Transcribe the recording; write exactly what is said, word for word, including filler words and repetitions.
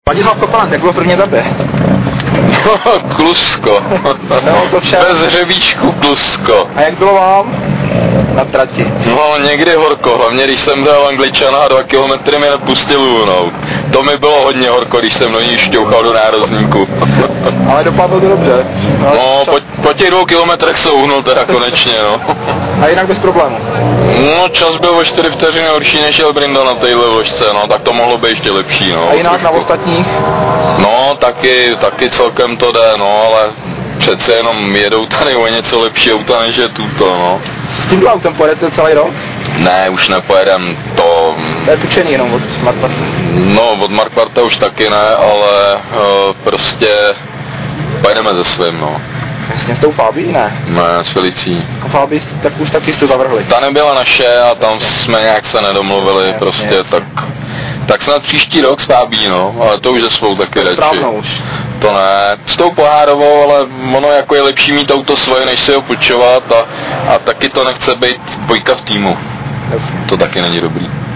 Ladislav Kopalant, jak bylo první etapě? Klusko. No, to vše. Bez hřebíčku klusko. A jak bylo vám na trati? No někdy horko, hlavně když jsem dal Angličana a dva kilometry mě nepustil uhnout. To mi bylo hodně horko, když jsem do ní šťouchal do nárazníku. Ale dopadlo to dobře. No, no po, po těch dvou kilometrech se uhnul teda konečně, no. A jinak bez problémů? No čas byl o čtyři vteřiny horší než El Brindo na téhle vložce, no tak to mohlo být ještě lepší, no. A jinak trošku na ostatních? No taky, taky celkem to jde, no, ale přece jenom jedou tady o něco lepší auta než je tuto, no. S tímto autem pojedete celý rok? Ne, už nepojedem, to... To je půjčený jenom od Markvarta. No, od Markvarta už taky ne, ale uh, prostě pojedeme ze svým, no. Jasně, s tou Fabí, ne? Ne, s Felicí. A Fabí, tak už taky jste zavrhli. Ta nebyla naše a tam jsme nějak se nedomluvili, jasně, prostě, jasně. tak... Tak snad příští rok s Fabí, no, ale to už ze svou taky radši. Správnou už. To ne, s tou Pohárovou, ale ono jako je lepší mít auto svoje, než si ho půjčovat a, a taky to nechce být dvojka v týmu. Jasně. To taky není dobrý.